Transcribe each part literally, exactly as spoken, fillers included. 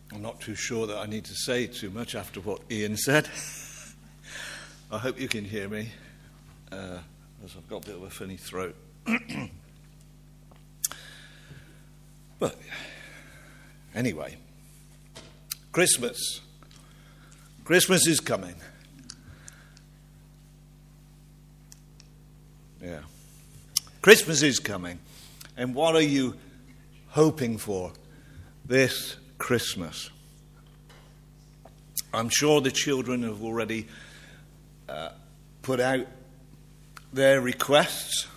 I'm not too sure that I need to say too much after what Ian said. I hope you can hear me, uh, as I've got a bit of a funny throat. But anyway, Christmas. Christmas is coming. Yeah. Christmas is coming. And what are you hoping for this Christmas? I'm sure the children have already uh, put out their requests.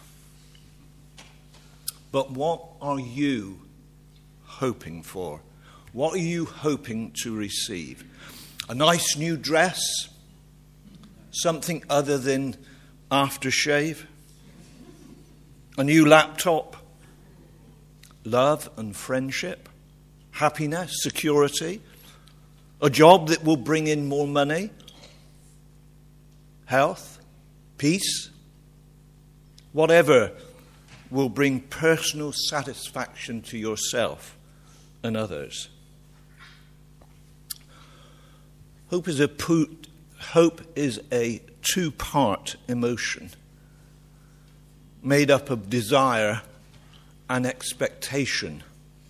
But what are you hoping for? What are you hoping to receive? A nice new dress? Something other than aftershave? A new laptop? Love and friendship? Happiness? Security? A job that will bring in more money? Health? Peace? Whatever will bring personal satisfaction to yourself and others. Hope is a put, hope is a two-part emotion made up of desire and expectation.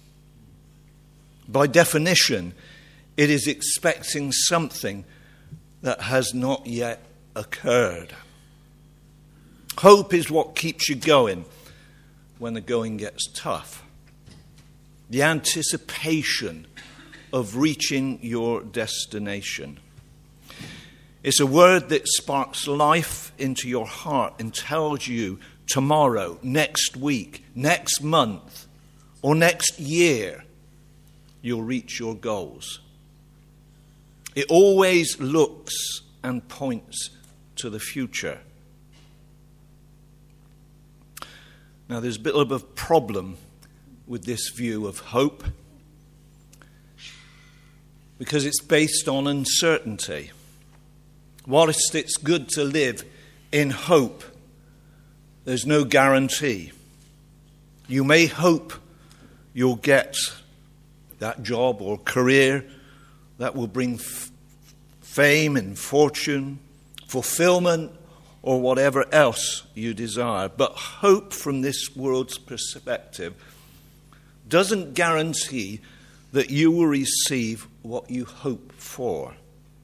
By definition, it is expecting something that has not yet occurred. Hope is what keeps you going when the going gets tough. The anticipation of reaching your destination. It's a word that sparks life into your heart and tells you tomorrow, next week, next month, or next year, you'll reach your goals. It always looks and points to the future. Now, there's a bit of a problem with this view of hope because it's based on uncertainty. Whilst it's good to live in hope, there's no guarantee. You may hope you'll get that job or career that will bring f- fame and fortune, fulfillment, or whatever else you desire. But hope from this world's perspective doesn't guarantee that you will receive what you hope for.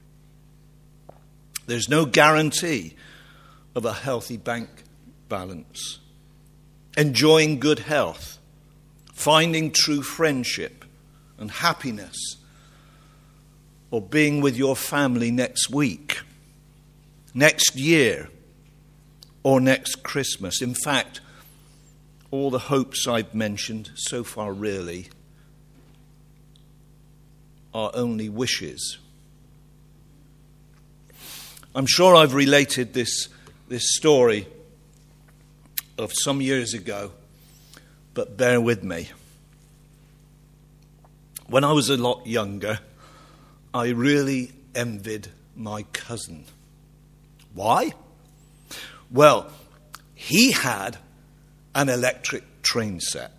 There's no guarantee of a healthy bank balance, enjoying good health, finding true friendship and happiness, or being with your family next week, next year, or next Christmas. In fact, all the hopes I've mentioned so far really are only wishes. I'm sure I've related this, this story of some years ago, but bear with me. When I was a lot younger, I really envied my cousin. Why? Well, he had an electric train set.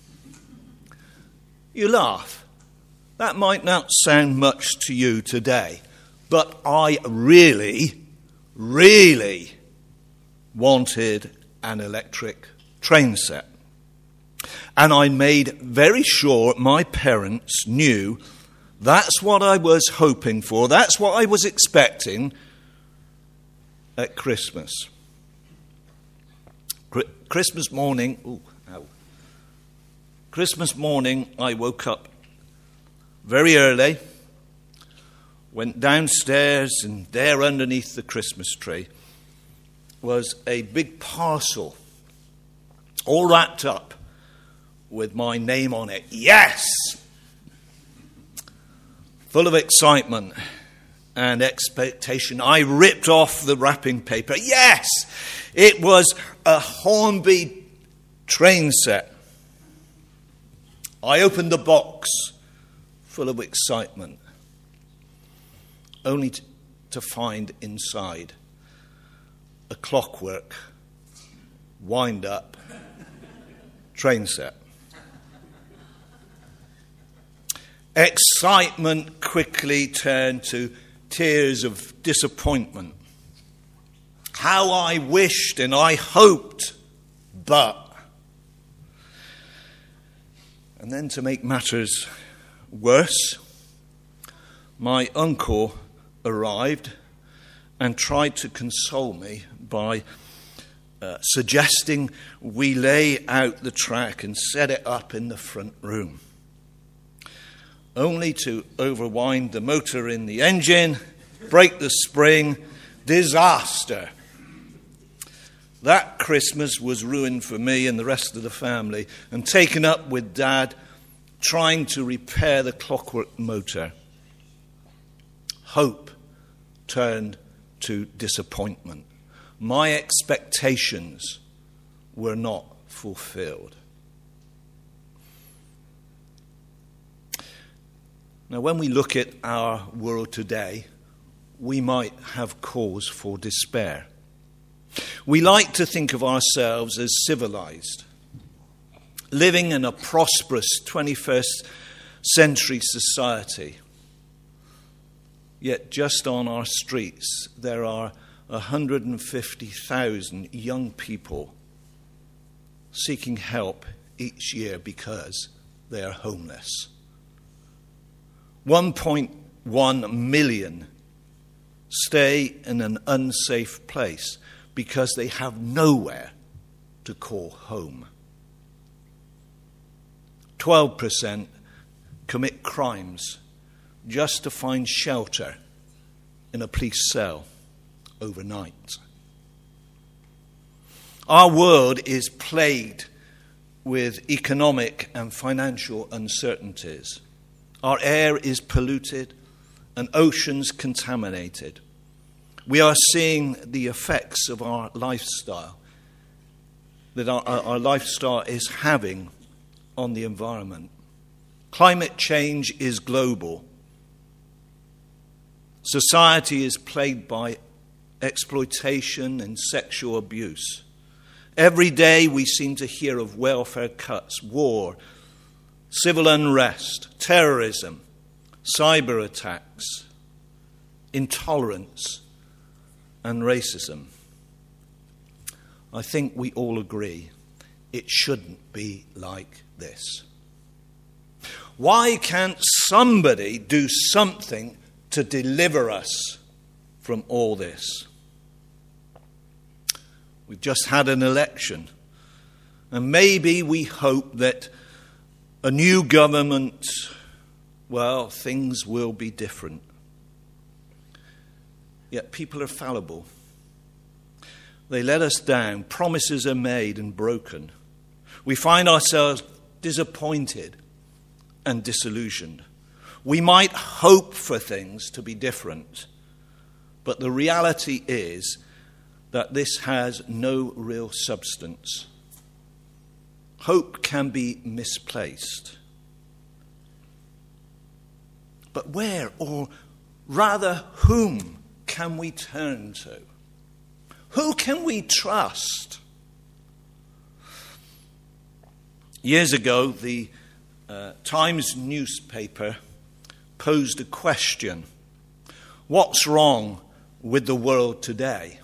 You laugh. That might not sound much to you today, but I really, really wanted an electric train set. And I made very sure my parents knew that's what I was hoping for, that's what I was expecting at Christmas. Christmas morning, ooh, ow. Christmas morning, I woke up very early, went downstairs, and there underneath the Christmas tree was a big parcel, all wrapped up with my name on it. Yes! Full of excitement and expectation, I ripped off the wrapping paper. Yes! It was a Hornby train set. I opened the box, full of excitement, only to, to find inside a clockwork, wind-up train set. Excitement quickly turned to tears of disappointment. How I wished and I hoped, but... And then to make matters worse, my uncle arrived and tried to console me by uh, suggesting we lay out the track and set it up in the front room, only to overwind the motor in the engine, break the spring. Disaster. That Christmas was ruined for me and the rest of the family, and taken up with Dad trying to repair the clockwork motor. Hope turned to disappointment. My expectations were not fulfilled. Now, when we look at our world today, we might have cause for despair. We like to think of ourselves as civilized, living in a prosperous twenty-first century society. Yet just on our streets, there are one hundred fifty thousand young people seeking help each year because they are homeless. one point one million stay in an unsafe place because they have nowhere to call home. twelve percent commit crimes just to find shelter in a police cell overnight. Our world is plagued with economic and financial uncertainties. Our air is polluted and oceans contaminated. We are seeing the effects of our lifestyle, that our, our lifestyle is having on the environment. Climate change is global. Society is plagued by exploitation and sexual abuse. Every day we seem to hear of welfare cuts, war, civil unrest, terrorism, cyber attacks, intolerance, and racism. I think we all agree it shouldn't be like this. Why can't somebody do something to deliver us from all this? We've just had an election, and maybe we hope that a new government, well, things will be different. Yet people are fallible. They let us down. Promises are made and broken. We find ourselves disappointed and disillusioned. We might hope for things to be different, but the reality is that this has no real substance. Hope can be misplaced. But where, or rather whom, can we turn to? Who can we trust? Years ago, the uh, Times newspaper posed a question: what's wrong with the world today?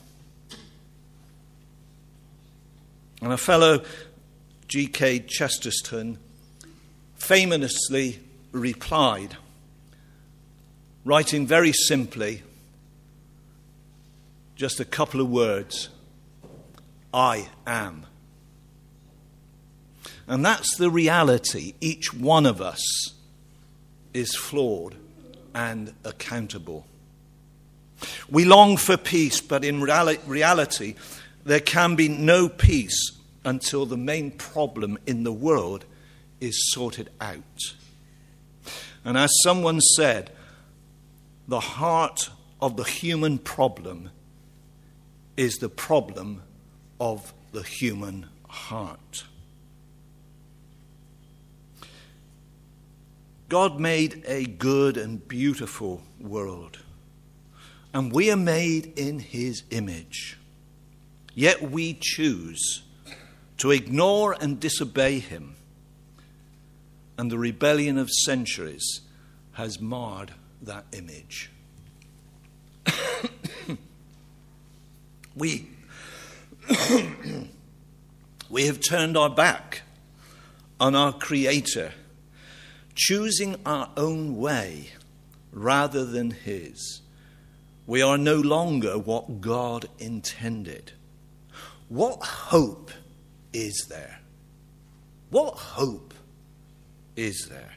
And a fellow, G K Chesterton, famously replied, writing very simply, just a couple of words: I am. And that's the reality. Each one of us is flawed and accountable. We long for peace, but in reali- reality, there can be no peace until the main problem in the world is sorted out. And as someone said, the heart of the human problem is the problem of the human heart. God made a good and beautiful world, and we are made in his image. Yet we choose to ignore and disobey him, and the rebellion of centuries has marred that image. we, we have turned our back on our Creator, choosing our own way rather than His. We are no longer what God intended. What hope is there? What hope is there?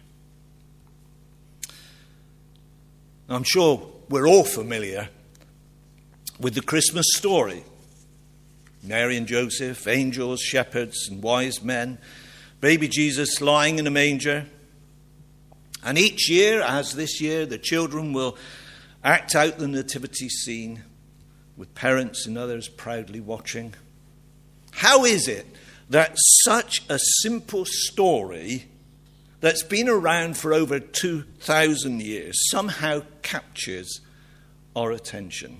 I'm sure we're all familiar with the Christmas story. Mary and Joseph, angels, shepherds, and wise men, baby Jesus lying in a manger. And each year, as this year, the children will act out the nativity scene with parents and others proudly watching. How is it that such a simple story that's been around for over two thousand years somehow captures our attention?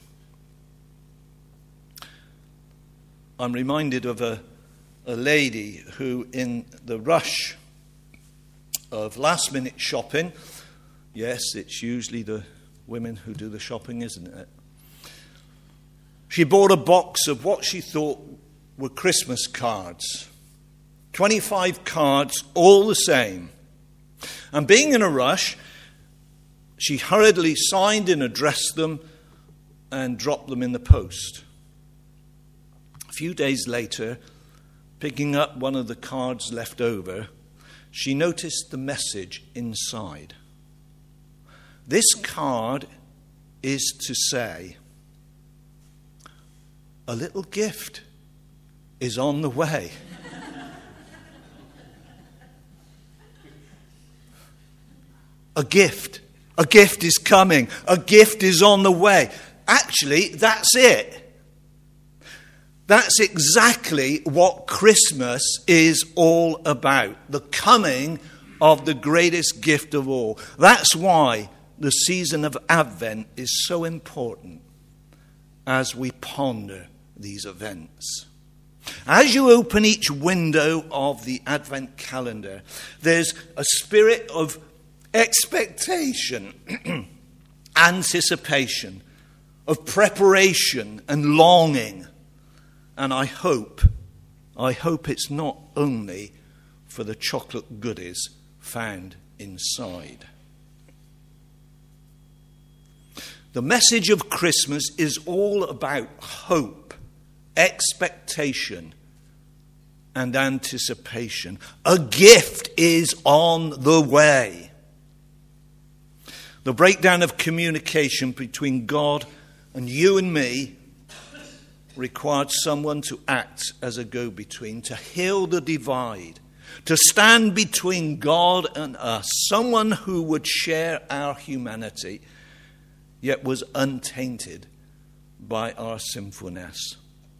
I'm reminded of a, a lady who, in the rush of last-minute shopping, yes, it's usually the women who do the shopping, isn't it? She bought a box of what she thought were Christmas cards. twenty-five cards, all the same. And being in a rush, she hurriedly signed and addressed them and dropped them in the post. A few days later, picking up one of the cards left over, she noticed the message inside. This card is to say, a little gift is on the way. A gift. A gift is coming. A gift is on the way. Actually, that's it. That's exactly what Christmas is all about. The coming of the greatest gift of all. That's why the season of Advent is so important as we ponder these events. As you open each window of the Advent calendar, there's a spirit of expectation, anticipation, of preparation and longing. And I hope, I hope it's not only for the chocolate goodies found inside. The message of Christmas is all about hope, expectation, and anticipation. A gift is on the way. The breakdown of communication between God and you and me required someone to act as a go-between, to heal the divide, to stand between God and us, someone who would share our humanity, yet was untainted by our sinfulness.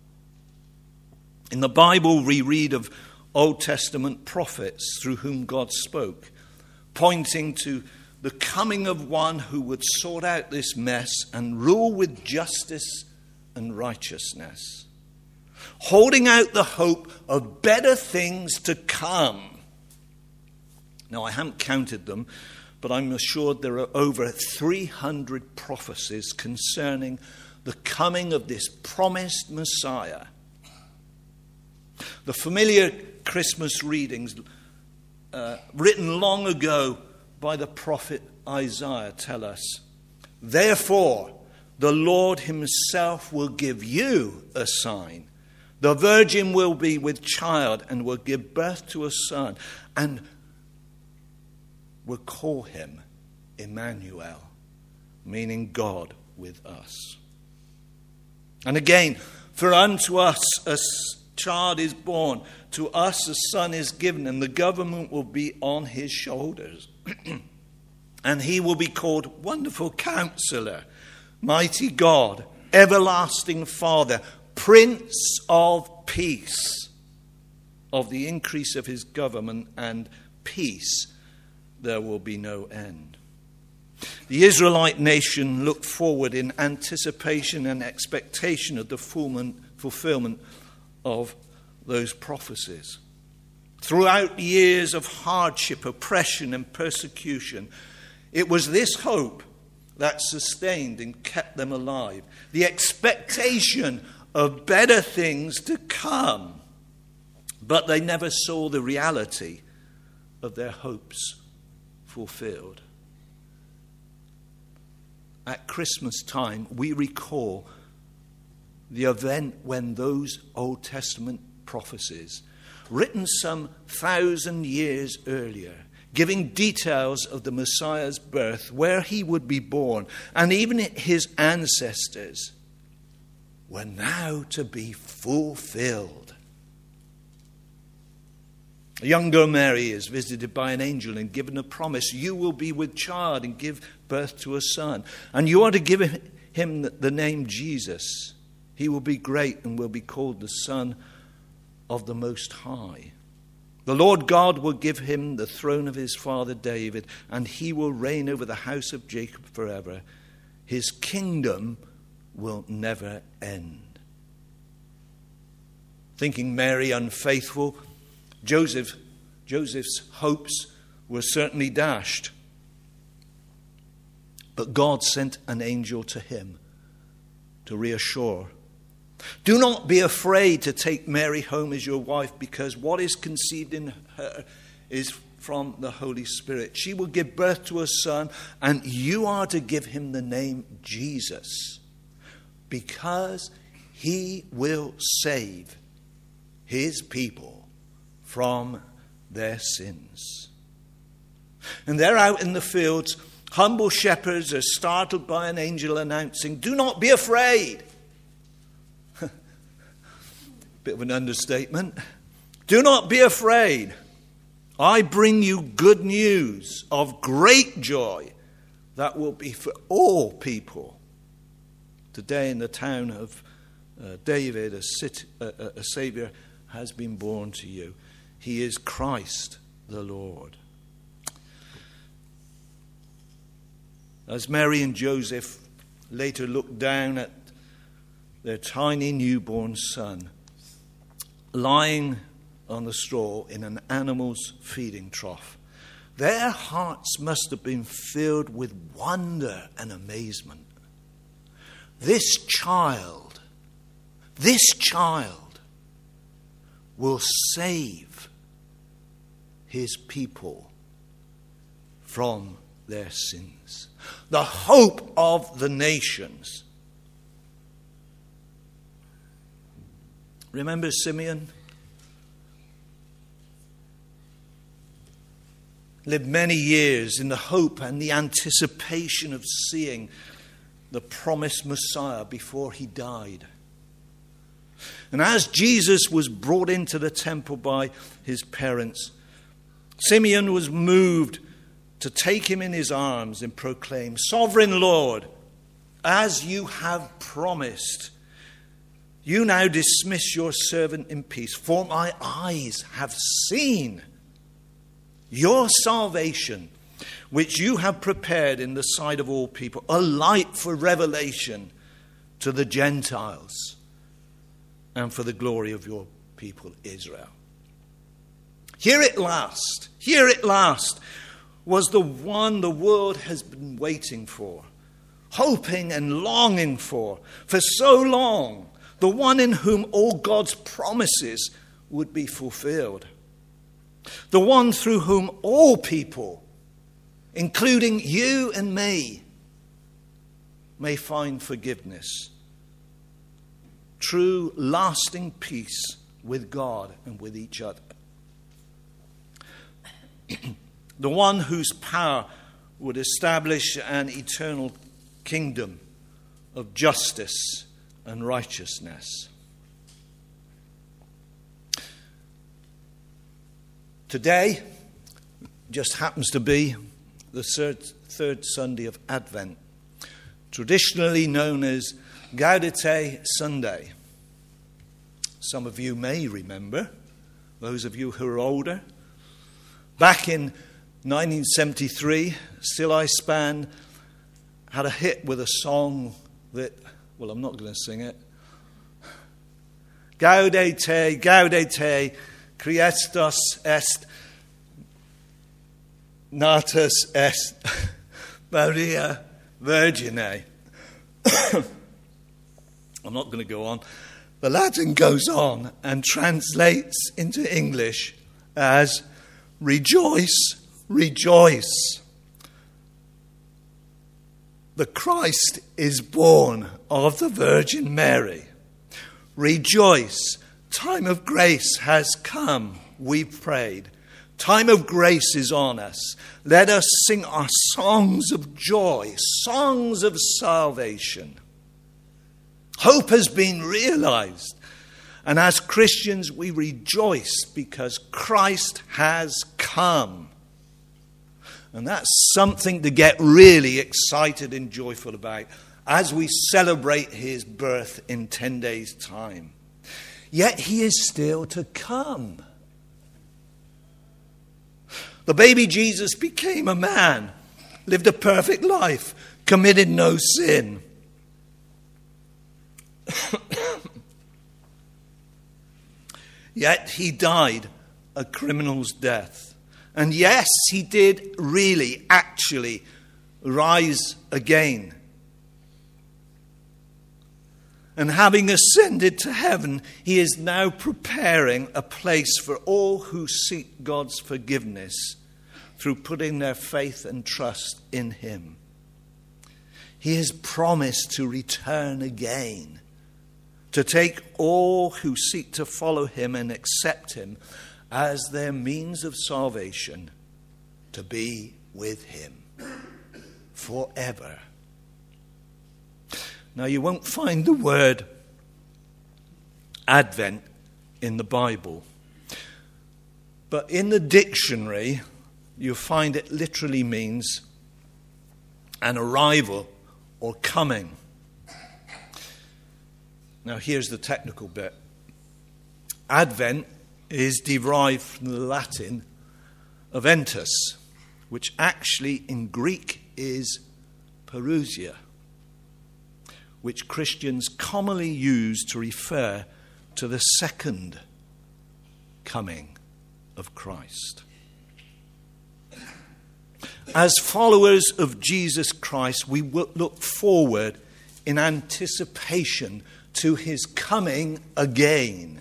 In the Bible, we read of Old Testament prophets through whom God spoke, pointing to the coming of one who would sort out this mess and rule with justice and righteousness, holding out the hope of better things to come. Now, I haven't counted them, but I'm assured there are over three hundred prophecies concerning the coming of this promised Messiah. The familiar Christmas readings uh, written long ago by the prophet Isaiah tell us, therefore, the Lord himself will give you a sign. The virgin will be with child and will give birth to a son and will call him Emmanuel, meaning God with us. And again, for unto us a child is born, to us a son is given, and the government will be on his shoulders. And he will be called Wonderful Counselor, Mighty God, Everlasting Father, Prince of Peace. Of the increase of his government and peace there will be no end. The Israelite nation looked forward in anticipation and expectation of the fulfillment of those prophecies. Throughout years of hardship, oppression, and persecution, It was this hope that sustained and kept them alive. The expectation of better things to come. But they never saw the reality of their hopes fulfilled. At Christmas time, we recall the event when those Old Testament prophecies, written some thousand years earlier, giving details of the Messiah's birth, where he would be born, and even his ancestors, were now to be fulfilled. A young girl, Mary, is visited by an angel and given a promise. You will be with child and give birth to a son, and you are to give him the name Jesus. He will be great and will be called the Son of the Most High. The Lord God will give him the throne of his father David, and he will reign over the house of Jacob forever. His kingdom will never end. Thinking Mary unfaithful, Joseph, Joseph's hopes were certainly dashed. But God sent an angel to him to reassure. Do not be afraid to take Mary home as your wife, because what is conceived in her is from the Holy Spirit. She will give birth to a son, and you are to give him the name Jesus, because he will save his people from their sins. And they're out in the fields. Humble shepherds are startled by an angel announcing, do not be afraid. Bit of an understatement. Do not be afraid. I bring you good news of great joy that will be for all people. Today in the town of uh, David, a, city, uh, a Savior has been born to you. He is Christ the Lord. As Mary and Joseph later looked down at their tiny newborn son, lying on the straw in an animal's feeding trough, their hearts must have been filled with wonder and amazement. This child, this child will save his people from their sins. The hope of the nations. Remember Simeon? Lived many years in the hope and the anticipation of seeing the promised Messiah before he died. And as Jesus was brought into the temple by his parents, Simeon was moved to take him in his arms and proclaim, Sovereign Lord, as you have promised, you now dismiss your servant in peace, for my eyes have seen your salvation, which you have prepared in the sight of all people, a light for revelation to the Gentiles and for the glory of your people Israel. Here at last, here at last was the one the world has been waiting for, hoping and longing for, for so long, the one in whom all God's promises would be fulfilled. The one through whom all people, including you and me, may find forgiveness, true, lasting peace with God and with each other. The one whose power would establish an eternal kingdom of justice and righteousness. Today just happens to be the third, third Sunday of Advent, traditionally known as Gaudete Sunday. Some of you may remember, those of you who are older, back in nineteen seventy-three, Still I Span had a hit with a song that, well, I'm not going to sing it. Gaudete, gaudete, Christos est, natus est. Maria Virgine. I'm not going to go on. The Latin goes on and translates into English as rejoice, rejoice. The Christ is born of the Virgin Mary. Rejoice. Time of grace has come, we've prayed. Time of grace is on us. Let us sing our songs of joy, songs of salvation. Hope has been realized. And as Christians, we rejoice because Christ has come. And that's something to get really excited and joyful about as we celebrate his birth in ten days' time. Yet he is still to come. The baby Jesus became a man, lived a perfect life, committed no sin. Yet he died a criminal's death. And yes, he did really, actually rise again. And having ascended to heaven, he is now preparing a place for all who seek God's forgiveness through putting their faith and trust in him. He has promised to return again, to take all who seek to follow him and accept him as their means of salvation, to be with him forever. Now, you won't find the word Advent in the Bible, but in the dictionary, you'll find it literally means an arrival or coming. Now, here's the technical bit. Advent is derived from the Latin aventus, which actually in Greek is parousia, which Christians commonly use to refer to the second coming of Christ. As followers of Jesus Christ, we will look forward in anticipation to his coming again.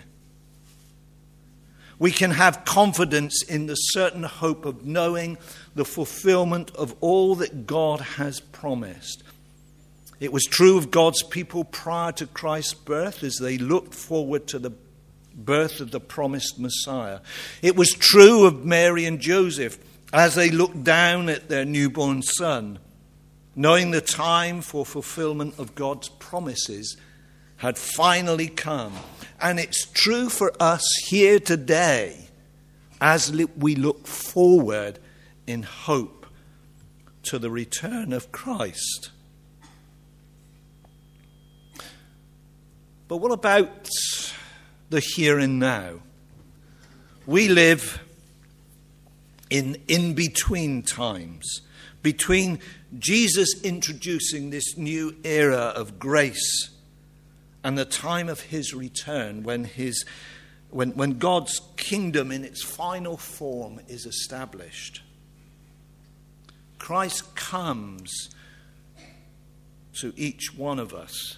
We can have confidence in the certain hope of knowing the fulfillment of all that God has promised. It was true of God's people prior to Christ's birth as they looked forward to the birth of the promised Messiah. It was true of Mary and Joseph as they looked down at their newborn son, knowing the time for fulfillment of God's promises had finally come. And it's true for us here today as we look forward in hope to the return of Christ. But what about the here and now? We live in in-between times, between Jesus introducing this new era of grace and the time of his return, when his when, when God's kingdom in its final form is established. Christ comes to each one of us.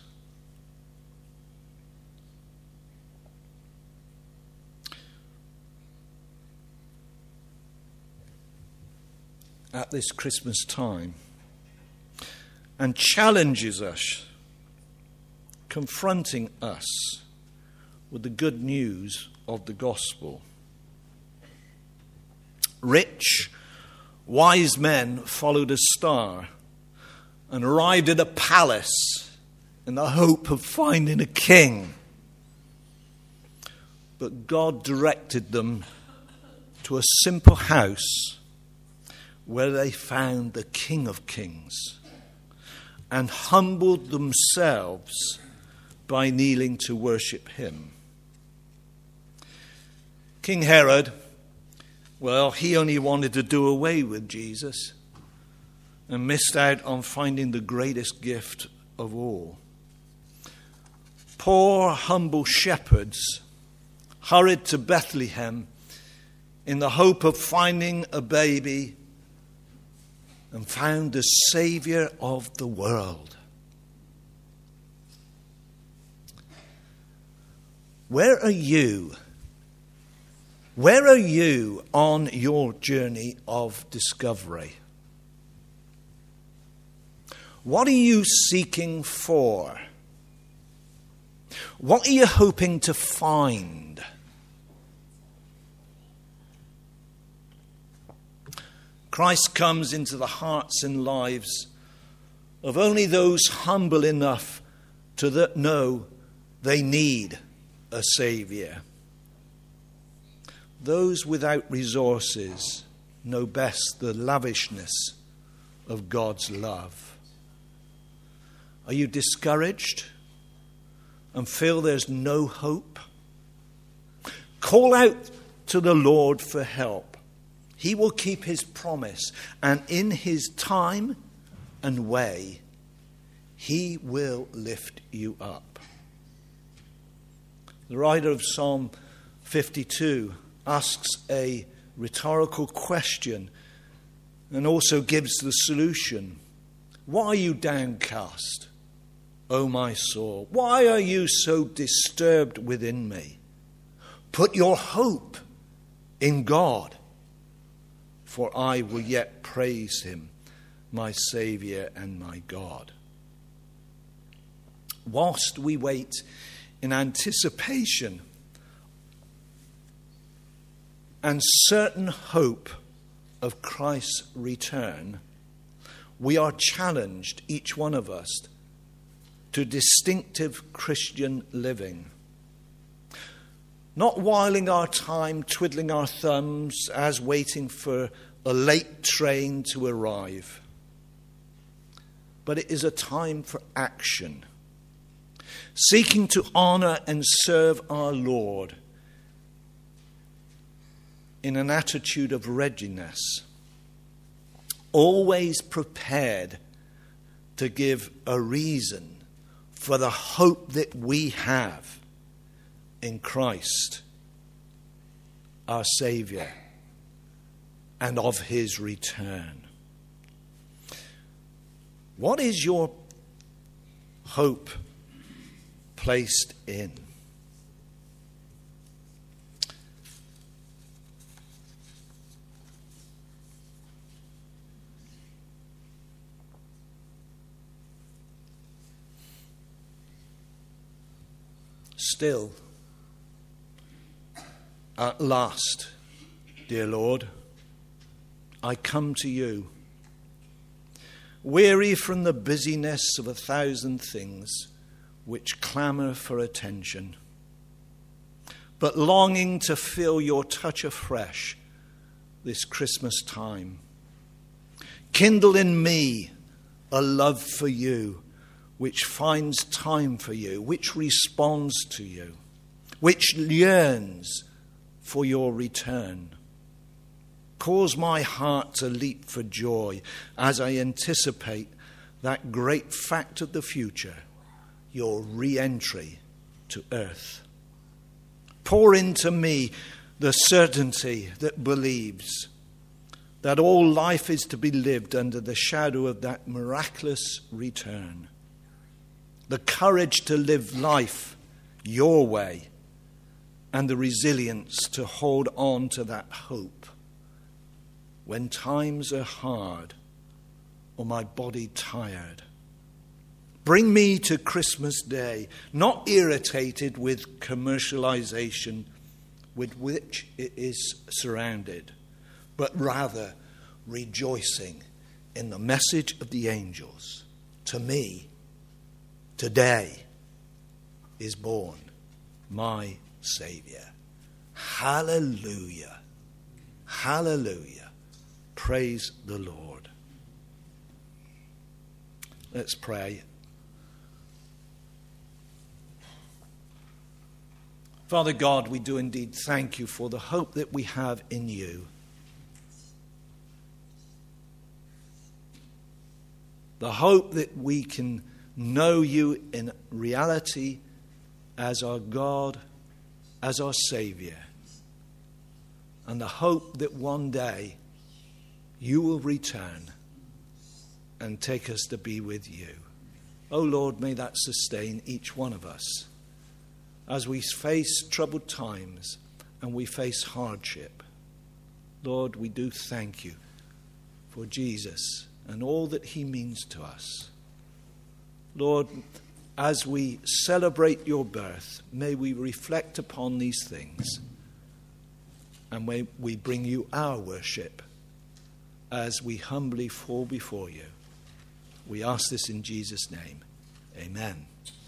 At this Christmas time, and challenges us, confronting us with the good news of the gospel. Rich, wise men followed a star and arrived at a palace in the hope of finding a king. But God directed them to a simple house where they found the King of Kings and humbled themselves by kneeling to worship him. King Herod, well, he only wanted to do away with Jesus and missed out on finding the greatest gift of all. Poor, humble shepherds hurried to Bethlehem in the hope of finding a baby and found the Saviour of the world. Where are you? Where are you on your journey of discovery? What are you seeking for? What are you hoping to find? Christ comes into the hearts and lives of only those humble enough to th- know they need a Saviour. Those without resources know best the lavishness of God's love. Are you discouraged and feel there's no hope? Call out to the Lord for help. He will keep his promise, and in his time and way, he will lift you up. The writer of Psalm fifty-two asks a rhetorical question and also gives the solution. Why are you downcast, O my soul? Why are you so disturbed within me? Put your hope in God, for I will yet praise him, my Saviour and my God. Whilst we wait in anticipation and certain hope of Christ's return, we are challenged, each one of us, to distinctive Christian living. Not whiling our time, twiddling our thumbs as waiting for a late train to arrive. But it is a time for action, seeking to honour and serve our Lord in an attitude of readiness, always prepared to give a reason for the hope that we have in Christ, our Saviour, and of his return. What is your hope placed in? Still, at last, dear Lord, I come to you, weary from the busyness of a thousand things which clamour for attention, but longing to feel your touch afresh this Christmas time. Kindle in me a love for you, which finds time for you, which responds to you, which yearns for your return. Cause my heart to leap for joy as I anticipate that great fact of the future, your re-entry to earth. Pour into me the certainty that believes that all life is to be lived under the shadow of that miraculous return. The courage to live life your way, and the resilience to hold on to that hope when times are hard or my body tired. Bring me to Christmas Day, not irritated with commercialization with which it is surrounded, but rather rejoicing in the message of the angels. To me, today is born my Saviour. Hallelujah. Hallelujah. Praise the Lord. Let's pray. Father God, we do indeed thank you for the hope that we have in you. The hope that we can know you in reality as our God, as our Saviour. And the hope that one day you will return and take us to be with you. Oh Lord, may that sustain each one of us as we face troubled times and we face hardship. Lord, we do thank you for Jesus and all that he means to us. Lord, as we celebrate your birth, may we reflect upon these things, and may we bring you our worship as we humbly fall before you. We ask this in Jesus' name. Amen.